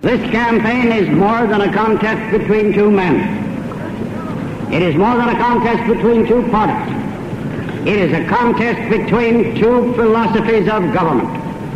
This campaign is more than a contest between two men. It is more than a contest between two parties. It is a contest between two philosophies of government.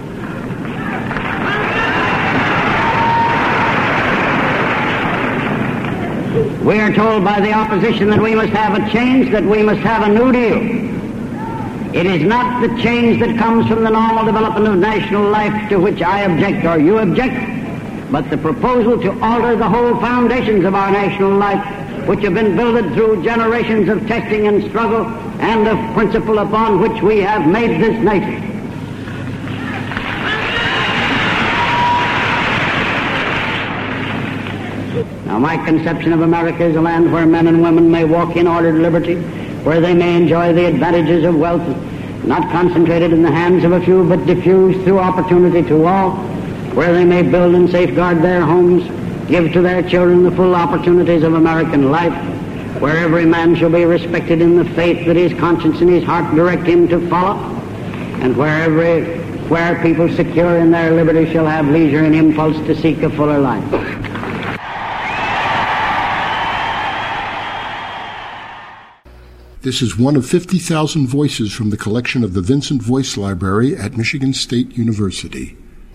We are told by the opposition that we must have a change, that we must have a New Deal. It is not the change that comes from the normal development of national life to which I object or you object, but the proposal to alter the whole foundations of our national life, which have been builded through generations of testing and struggle and of principle upon which we have made this nation. Now, my conception of America is a land where men and women may walk in ordered liberty, where they may enjoy the advantages of wealth, not concentrated in the hands of a few, but diffused through opportunity to all, where they may build and safeguard their homes, give to their children the full opportunities of American life, where every man shall be respected in the faith that his conscience and his heart direct him to follow, and where people secure in their liberty shall have leisure and impulse to seek a fuller life. This is one of 50,000 voices from the collection of the Vincent Voice Library at Michigan State University.